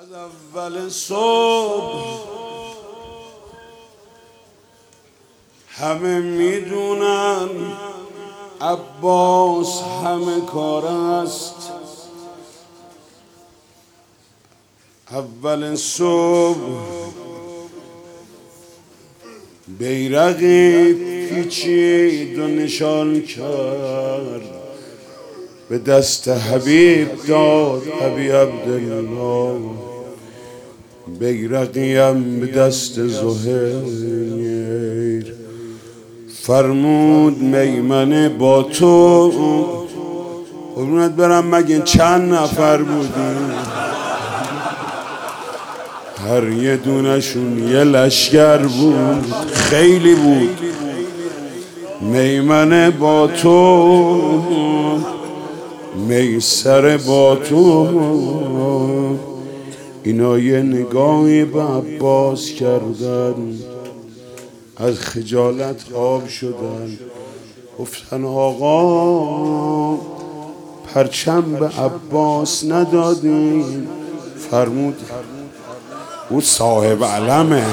از اول صبح همه میدونن عباس همه کار است. اول صبح بیرقی پیچید و نشان کرد، به دست حبیب داد ابی عبدالله، بیرقیم به دست زهیر. فرمود میمنه با تو. قربونت برم، مگه چند نفر بودیم؟ هر یه دونشون یه لشگر بود، خیلی بود. میمنه با تو، میسر با تو. اینا یه نگاهی به عباس کردن، از خجالت آب شدن، گفتن آقا پرچم به عباس ندادیم. فرمود او صاحب علمه.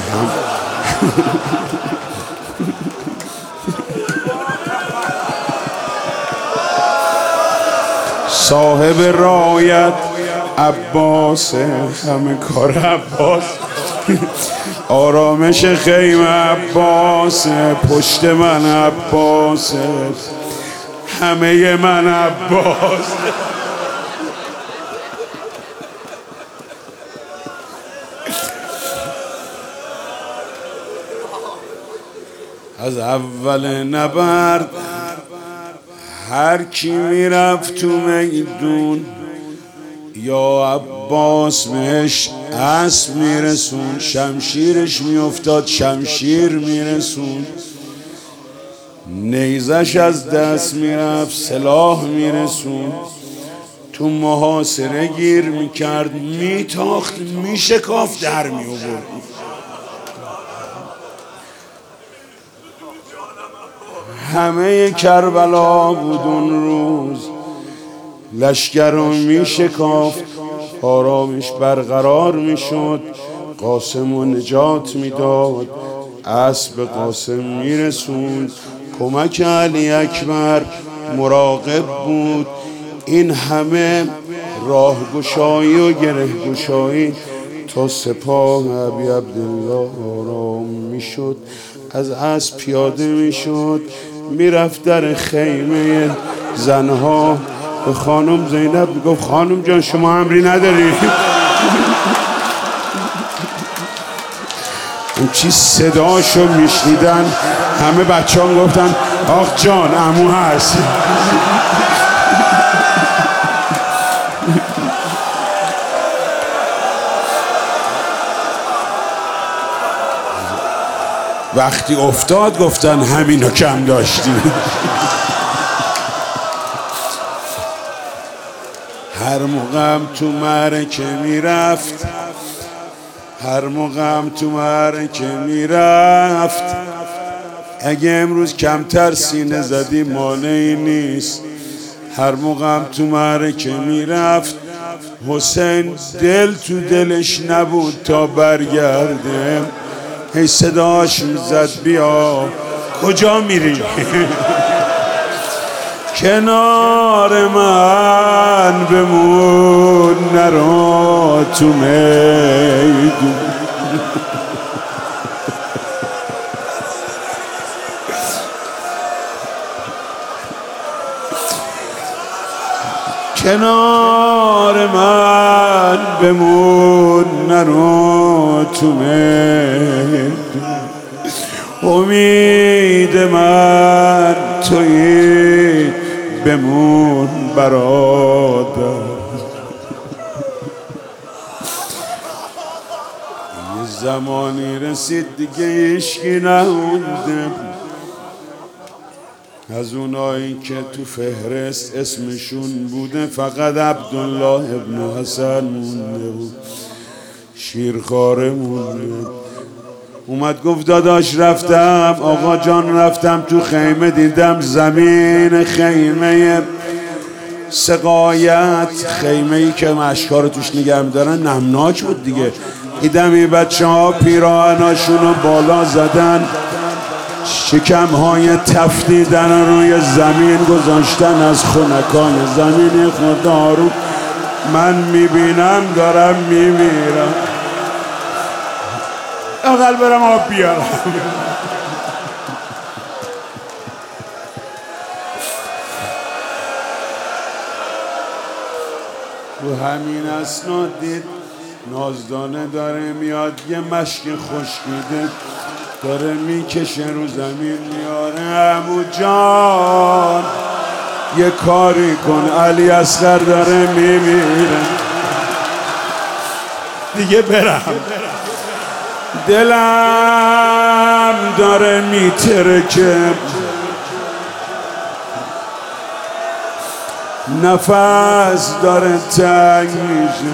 صاحب رایت عباس، همه کار عباس. آرامش خیمه عباس، پشت من عباس، همه من عباس. از اول نبرد هر کی میرفت تو میدون، یا عباس بهش اسب میرسون، شمشیرش میافتاد شمشیر میرسون، نیزش از دست میرفت سلاح میرسون، تو محاصره گیر میکرد، میتاخت میشکافت در میآورد. همه کربلا بود اون روز، لشکر رو می شکافت، آرامش برقرار می شد، قاسم رو نجات می داد، اسب قاسم می رسوند، کمک علی اکبر مراقب بود. این همه راه گشایی و گره گشایی تا سپاه ابی عبدالله آرام می شد، از اسب پیاده می شد، میرفت در خیمه زنها، به خانم زینب میگفت خانم جان شما امری نداری؟ اون چی صداشو میشنیدن همه بچه ها گفتن آخ جان عمو هست. وقتی افتاد گفتن همینو کم داشتی. هر موقعم تو معرکه میرفت، هر موقعم تو معرکه میرفت، اگه امروز کمتر سینه زدی مانعی نیست. هر موقعم تو معرکه میرفت، حسین دل تو دلش نبود تا برگرده، هی صداش میزد بیا کجا میری؟ کنار من بمون نرو تو میدون. کنار من بمون نرو تو میدون، امید من تویی بمون برادر. یه زمانی رسید دیگه عشقی نمونده، از اونایی که تو فهرست اسمشون بوده فقط عبدالله ابن حسن مونده بود، شیرخواره مونده. اومد گفت داداش رفتم، آقا جان رفتم تو خیمه، دیدم زمین خیمه سقایت خیمه‌ای که مشکا رو توش نگه می‌دارن نمناک بود دیگه. دیدم بچه ها پیراهناشون رو بالا زدن، شکم‌های تفدیدن روی زمین گذاشتن از خنکای زمین خدا رو. من میبینم دارم میمیرم. اقل برم آب بیارم. تو همین اسناد دید نازدانه داره میاد، یه مشک خشکیده داره میکشه رو زمین میاره. عمو جان یه کاری کن، علی اصغر داره میمیره دیگه برم. دلم داره میترکه، نفس داره تنگ میشه.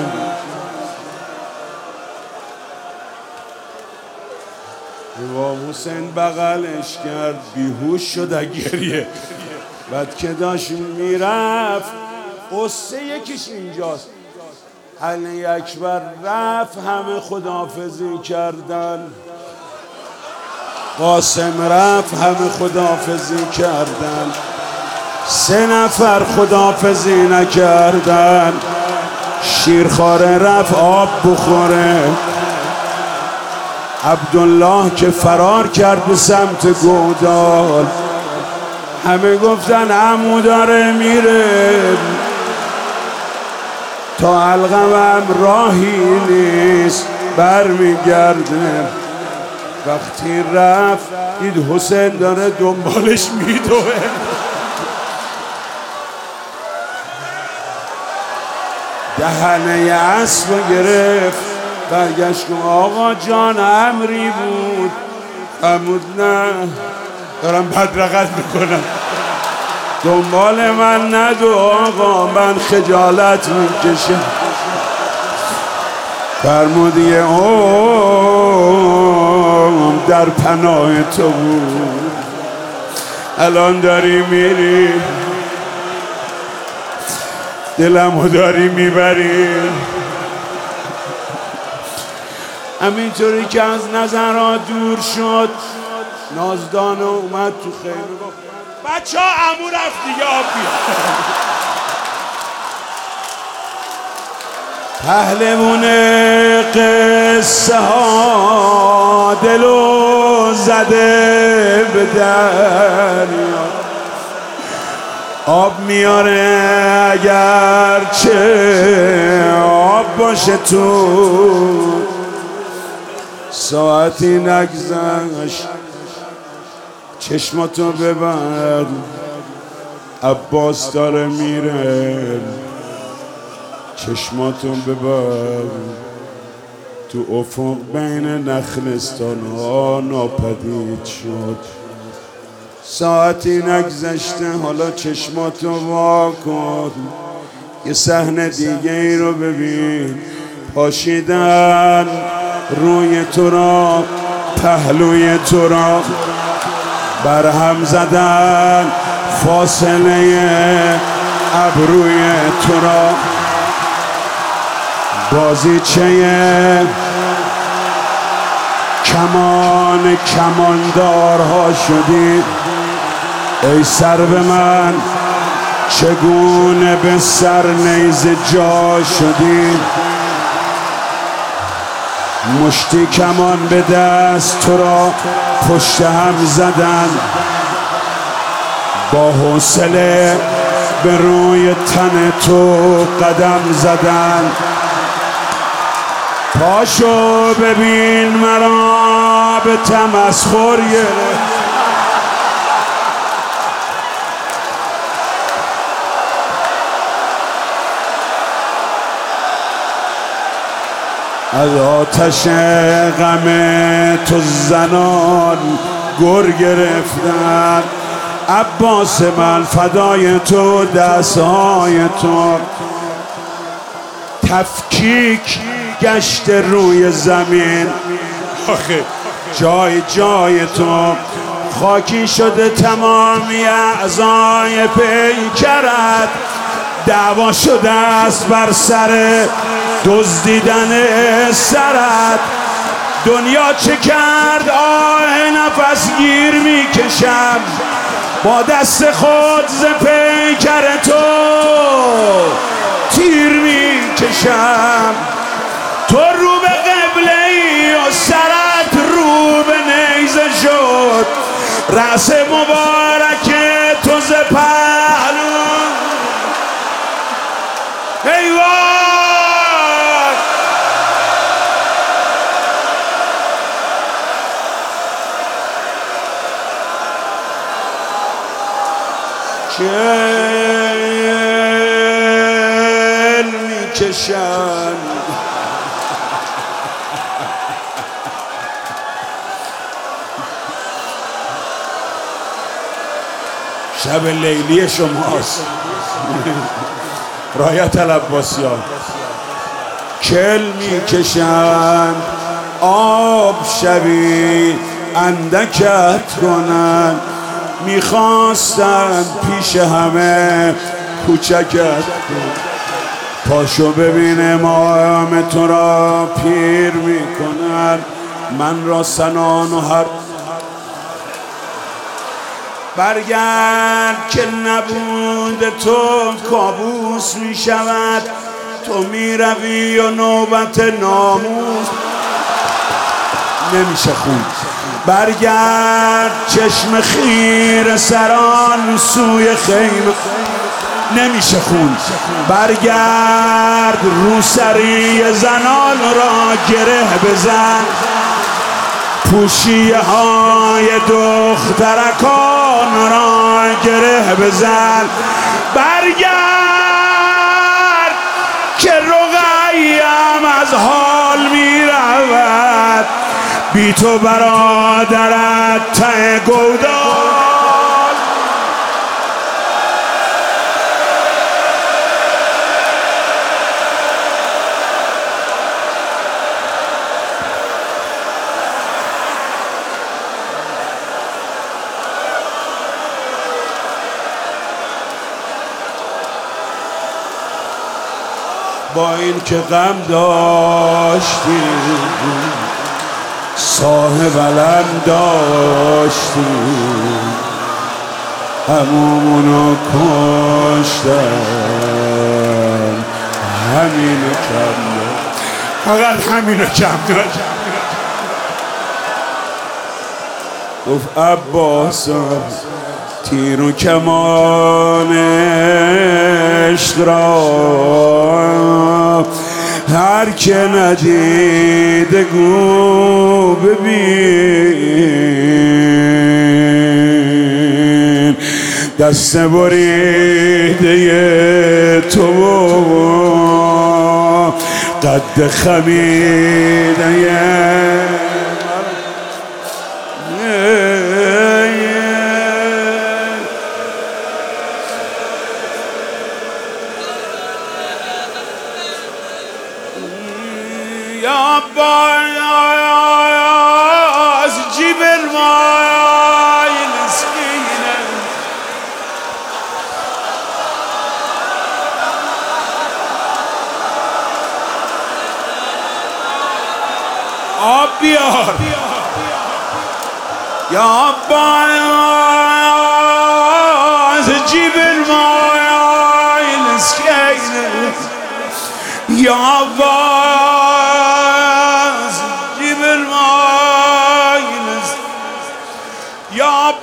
امام حسین بغلش کرد، بیهوش شد گریه. بعد که داشت میرفت، قصه یکیش اینجاست. علی اکبر رفت، همه خداحافظی کردن. قاسم رفت، همه خداحافظی کردن. 3 نفر خداحافظی نکردن. شیرخواره رفت آب بخوره. عبدالله که فرار کرد به سمت گودال. همه گفتن عمو داره میره، تا القمم راهی نیست برمیگرده. وقتی رفت دید حسین داره دنبالش میدوه. دهنه اسب گرفت، برگشت که آقا جان امری بود. فرمود نه، دارم بدرقت میکنم، دنبال من ندو آقا، من خجالت میکشم. فرمود یه در پناه تو بود، الان داری میری، دلمو داری میبری. همینطوری که از نظرها دور شد، نازدانه اومد تو خیمه گفت بچه ها عمو رفت دیگه آب بیار. پهلوون قصه ها دلو زده به دریا، آب میاره اگر چه آب باشه تو. ساعتی نگذشت، چشماتو ببند، عباس داره میره. چشماتو ببند، تو افق بین نخلستان ها ناپدید شد. ساعتی نگذشته، حالا چشماتو وا کن، یه صحنه دیگه ای رو ببین. پاشیدن روی تو را، پهلوی تو را برهم زدن، فاصله ابروی تو را. بازیچه کماندارها شدی. ای سر به من چگونه به سر نیزه جا شدی. مشتی کمان به دست تو را پشت هم زدن، با حوصله به روی تن تو قدم زدن. پاشو ببین مرا به تمسخر گرفت. از آتش غم تو زنان گر گرفتن. عباس من فدای تو، دستهای تو تفکیک گشت روی زمین. آخه جای جای تو خاکی شده، تمامی اعضای پیکرت دعوا شده است بر سر دزدیدن سرت. دنیا چه کرد آه نفس گیر میکشم، با دست خود ز پیکر تو تیر میکشم. تو رو به قبله ای و سرت رو به نیزه شد، رأس مبارک تو ز پهلو. ای وای چل میکشن شب لیلی شماست رایت العباسیان. کل میکشند آب شبی اندکت کنند، میخواستند پیش همه کوچکت کنند. پاشو ببین امام تو را پیر میکنند، من را سنان و هر برگرد که نبود تو کابوس می شود. تو می روی و نوبت ناموس نمیشه خون. برگرد چشم خیر سران سوی خیمه نمیشه خون. برگرد روسری زنان را گره بزن، پوشیه های دخترکان را گره بزن. برگرد که رقیم از حال می رود، بی تو برادرت ته گودال. با این که غم داشتی صاحب علم داشتی، همومونو کشتن، همینو کم داشت، فقط همینو کم داشت. گفت عباس تیر و کمان عشق را هر که ندیده گو ببین، دست بریده تو قد خمیده یا عباس جیب الماء مسکینه. آب بیار یا عباس جیب الماء مسکینه. یا عباس جيب الماء يا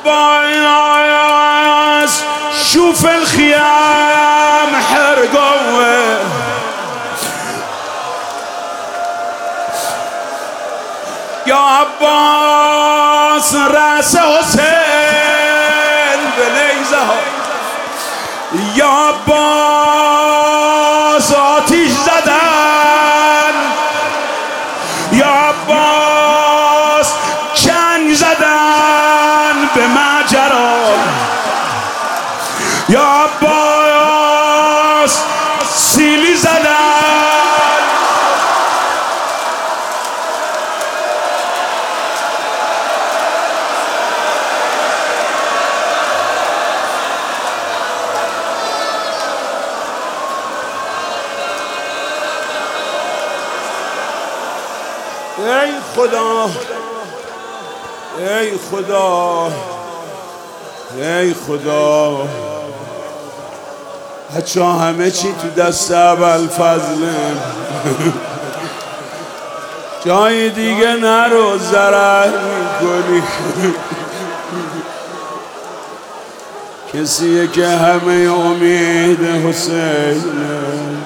عباس شوف الخيام حرقوه. يا عباس راس حسين بنيزه. يا عباس آتش زدن، یا عباس چنگ زدن به ماجرا. یا عباس سیلی زدن. ای خدا ای خدا ای خدا بچه همه چی تو دست ابوالفضله جای دیگه نرو ضرر میکنی کسیه که همه امید حسینه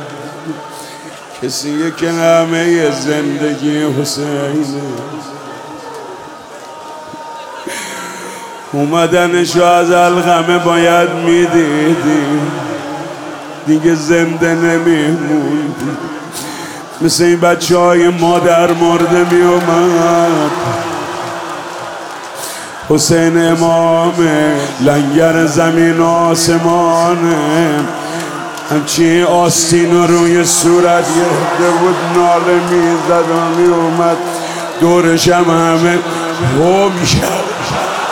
کسیه که همه زندگی حسینه اومدنشو از الغمه باید میدیدی دیگه زنده نمیموندی مثل این بچه های مادر مرده میومد حسین امامه لنگر زمین آسمانه همچین آستین روی صورت گرفته بود ناله میزد و میومد دورش هم همه هو میشد